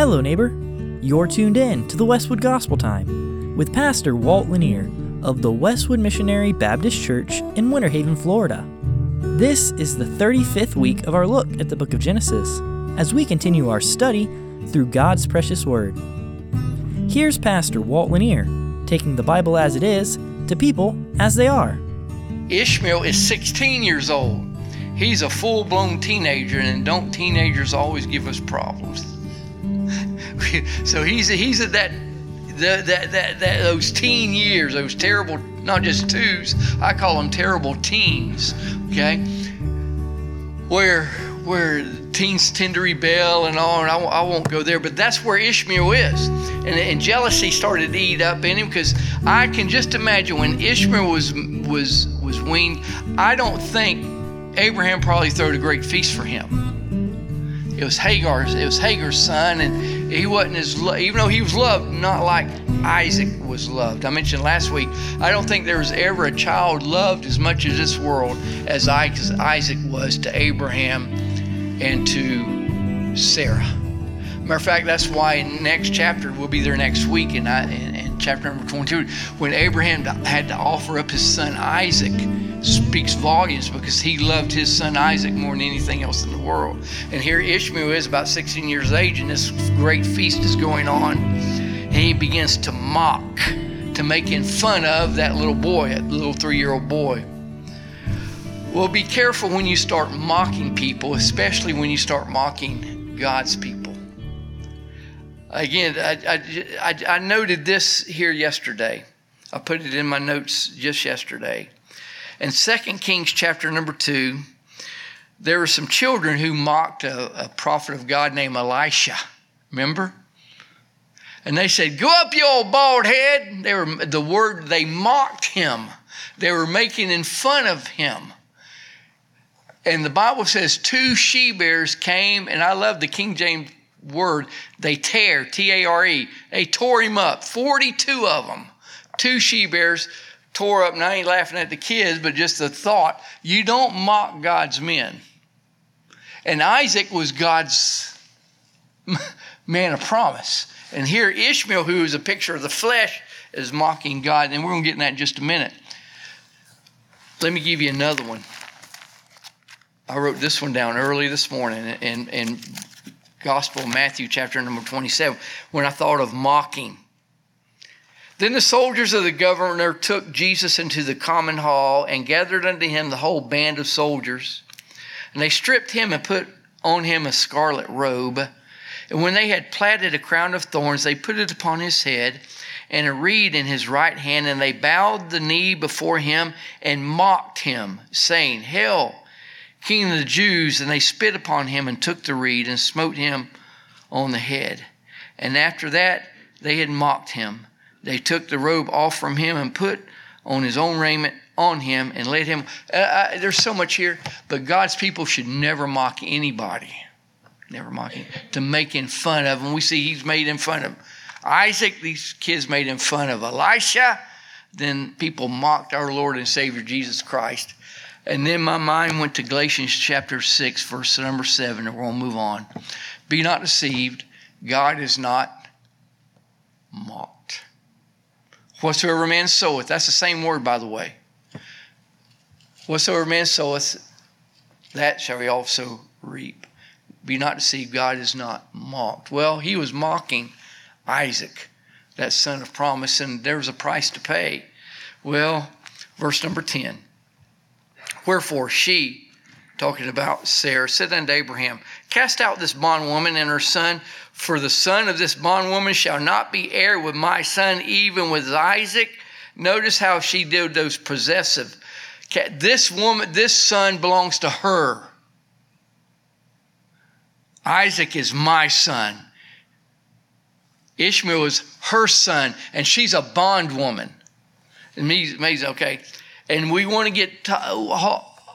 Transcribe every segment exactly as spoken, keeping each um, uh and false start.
Hello, neighbor. You're tuned in to the Westwood Gospel Time with Pastor Walt Lanier of the Westwood Missionary Baptist Church in Winter Haven, Florida. This is the thirty-fifth week of our look at the book of Genesis as we continue our study through God's precious Word. Here's Pastor Walt Lanier taking the Bible as it is to people as they are. Ishmael is sixteen years old. He's a full-blown teenager, and don't teenagers always give us problems? So he's he's at that that that that those teen years, those terrible, not just twos, I call them terrible teens. Okay, where where teens tend to rebel and all, and I, I won't go there, but that's where Ishmael is, and, and jealousy started to eat up in him, because I can just imagine when Ishmael was was was weaned, I don't think Abraham probably threw a great feast for him. It was Hagar's. It was Hagar's son, and he wasn't as lo- even though he was loved, not like Isaac was loved. I mentioned last week, I don't think there was ever a child loved as much as this world as Isaac was to Abraham and to Sarah. Matter of fact, that's why next chapter will be there next week, in, in, in chapter number twenty-two, when Abraham had to offer up his son Isaac, speaks volumes, because he loved his son Isaac more than anything else in the world. And here Ishmael is about sixteen years of age, and this great feast is going on, and he begins to mock, to making fun of that little boy, that little three-year-old boy. Well, be careful when you start mocking people, especially when you start mocking God's people. Again, I, I, I, I noted this here yesterday. I put it in my notes just yesterday. In Second Kings chapter number two, there were some children who mocked a, a prophet of God named Elisha. Remember? And they said, "Go up, you old bald head." They were the word. They mocked him. They were making in fun of him. And the Bible says two she-bears came, and I love the King James word. They tear, T A R E. They tore him up. forty-two of them. Two she-bears tore up, and I ain't laughing at the kids, but just the thought, you don't mock God's men. And Isaac was God's man of promise. And here Ishmael, who is a picture of the flesh, is mocking God. And we're going to get in that in just a minute. Let me give you another one. I wrote this one down early this morning in, in Gospel of Matthew, chapter number twenty-seven, when I thought of mocking. Then the soldiers of the governor took Jesus into the common hall and gathered unto him the whole band of soldiers. And they stripped him and put on him a scarlet robe. And when they had plaited a crown of thorns, they put it upon his head and a reed in his right hand. And they bowed the knee before him and mocked him, saying, "Hail, King of the Jews!" And they spit upon him and took the reed and smote him on the head. And after that, they had mocked him. They took the robe off from him and put on his own raiment on him and led him. Uh, uh, there's so much here, but God's people should never mock anybody. Never mock him. To making fun of him. We see he's made in fun of Isaac. These kids made in fun of Elisha. Then people mocked our Lord and Savior Jesus Christ. And then my mind went to Galatians chapter six, verse number seven, and we're going to move on. Be not deceived. God is not mocked. Whatsoever man soweth, that's the same word, by the way. Whatsoever man soweth, that shall he also reap. Be not deceived. God is not mocked. Well, he was mocking Isaac, that son of promise, and there was a price to pay. Well, verse number ten. Wherefore she, talking about Sarah, said unto Abraham, "Cast out this bondwoman and her son, for the son of this bondwoman shall not be heir with my son, even with Isaac." Notice how she did those possessive. This woman, this son belongs to her. Isaac is my son. Ishmael is her son, and she's a bondwoman. Amazing, okay. And we want to get, to,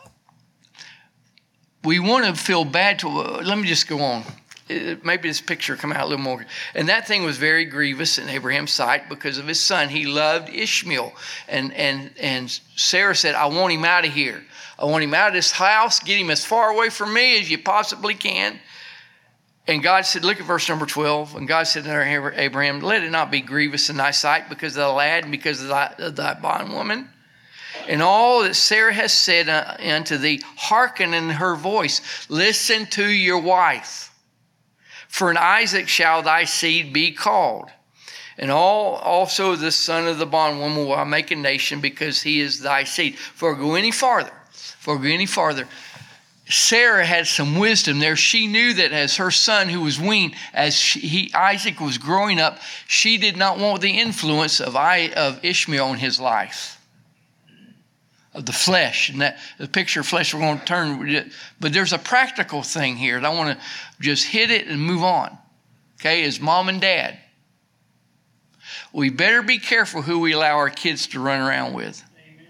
we want to feel bad to, let me just go on. Maybe this picture come out a little more. And that thing was very grievous in Abraham's sight because of his son. He loved Ishmael. And, and, and Sarah said, "I want him out of here. I want him out of this house. Get him as far away from me as you possibly can." And God said, look at verse number twelve. And God said to Abraham, let it not be grievous in thy sight because of the lad and because of thy, of thy bondwoman. And all that Sarah has said unto thee, hearken in her voice. Listen to your wife. For in Isaac shall thy seed be called. And all also the son of the bondwoman will I make a nation because he is thy seed. For go any farther, for go any farther. Sarah had some wisdom there. She knew that as her son who was weaned, as she, he, Isaac was growing up, she did not want the influence of, I, of Ishmael in his life, of the flesh. And that the picture of flesh we're going to turn. But there's a practical thing here. And I want to just hit it and move on. Okay, as mom and dad, we better be careful who we allow our kids to run around with. Amen.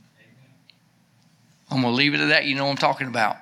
I'm going to leave it at that. You know what I'm talking about.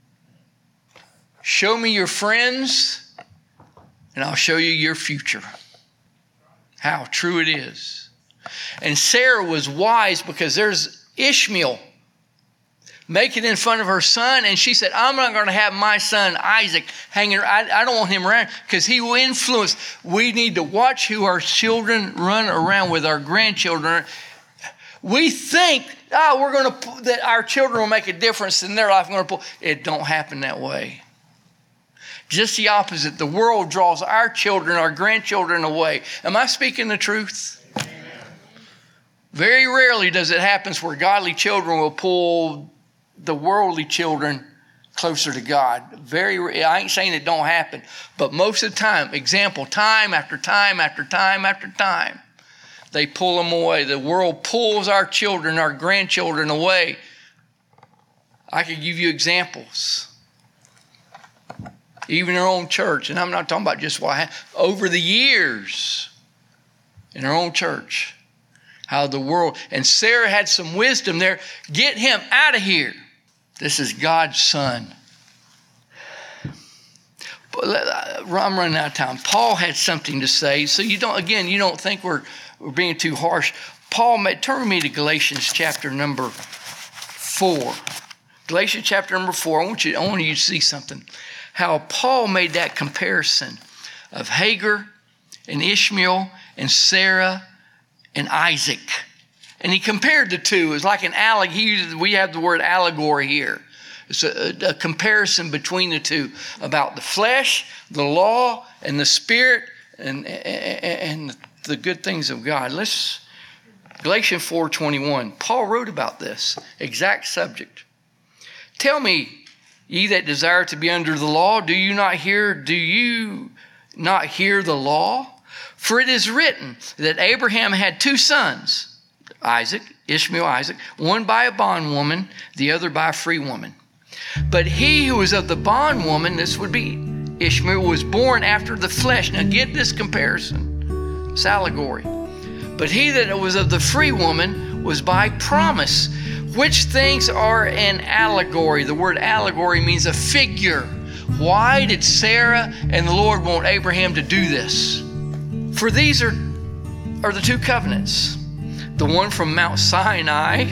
Show me your friends, and I'll show you your future. How true it is. And Sarah was wise because there's Ishmael making in front of her son, and she said, I'm not going to have my son Isaac hanging around. I, I don't want him around because he will influence. We need to watch who our children run around with, our grandchildren. We think, oh, we're going to that our children will make a difference in their life. We're going to pull. It don't happen that way. Just the opposite. The world draws our children, our grandchildren away. Am I speaking the truth? Amen. Very rarely does it happen where godly children will pull the worldly children closer to God. Very, I ain't saying it don't happen, but most of the time, example, time after time after time after time, they pull them away. The world pulls our children, our grandchildren away. I could give you examples. Even our own church, and I'm not talking about just what happened, over the years in our own church, how the world, and Sarah had some wisdom there. Get him out of here. This is God's son. I'm running out of time. Paul had something to say. So you don't, again, you don't think we're, we're being too harsh. Paul, made, turn with me to Galatians chapter number four. Galatians chapter number four. I want you, I want you to see something. How Paul made that comparison of Hagar and Ishmael and Sarah and Isaac. And he compared the two. It's like an allegory. We have the word allegory here. It's a, a comparison between the two about the flesh, the law, and the spirit, and, and, and the good things of God. Let's Galatians four twenty-one. Paul wrote about this exact subject. Tell me, ye that desire to be under the law, do you not hear, do you not hear the law? For it is written that Abraham had two sons, Isaac, Ishmael, Isaac, one by a bondwoman, the other by a free woman. But he who was of the bondwoman, this would be Ishmael, was born after the flesh. Now get this comparison. It's allegory. But he that was of the free woman was by promise. Which things are an allegory? The word allegory means a figure. Why did Sarah and the Lord want Abraham to do this? For these are, are the two covenants. The one from Mount Sinai,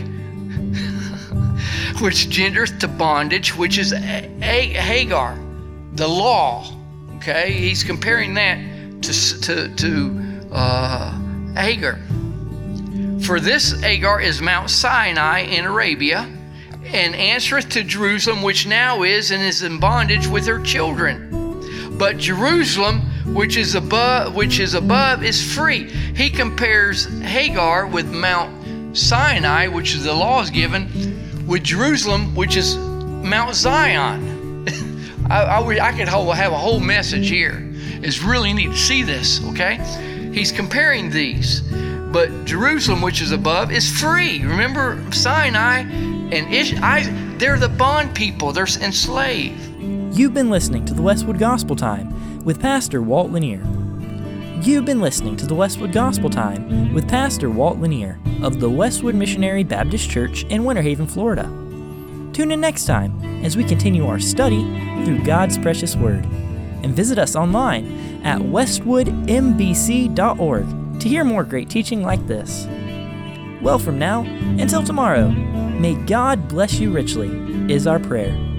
which gendereth to bondage, which is Hagar, the law. Okay, he's comparing that to, to, to uh, Hagar. For this Hagar is Mount Sinai in Arabia, and answereth to Jerusalem, which now is and is in bondage with her children. But Jerusalem, which is above, which is above, is free. He compares Hagar with Mount Sinai, which is the laws given, with Jerusalem, which is Mount Zion. I, I, I could hold, have a whole message here. It's really neat to see this. Okay, he's comparing these. But Jerusalem, which is above, is free. Remember, Sinai and Ish, I, they're the bond people. They're enslaved. You've been listening to the Westwood Gospel Time with Pastor Walt Lanier. You've been listening to the Westwood Gospel Time with Pastor Walt Lanier of the Westwood Missionary Baptist Church in Winter Haven, Florida. Tune in next time as we continue our study through God's precious Word. And visit us online at westwood m b c dot org. to hear more great teaching like this. Well, from now until tomorrow, may God bless you richly, is our prayer.